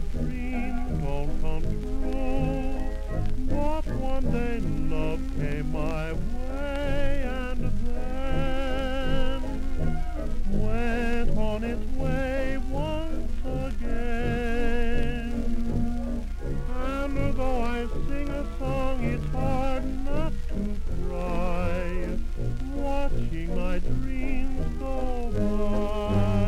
dreams don't come true. But one day love came my way and then went on its way once again. And though I sing a song, it's hard not to cry, watching my dreams go by.